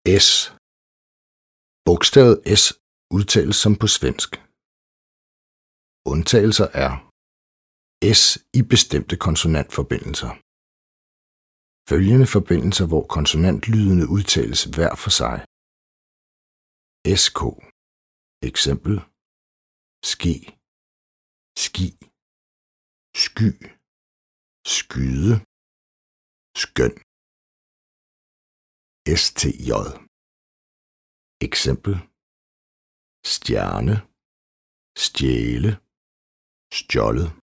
S. Bogstavet S udtales som på svensk. Undtagelser er S i bestemte konsonantforbindelser. Følgende forbindelser, hvor konsonantlydene udtales hver for sig. SK. Eksempel: ske, ski, sky, skyde, skøn. STJ. Eksempel: stjerne, stjæle, stjålet.